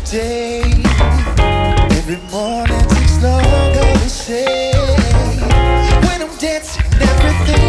day. Every morning takes longer to say. When I'm dancing, everything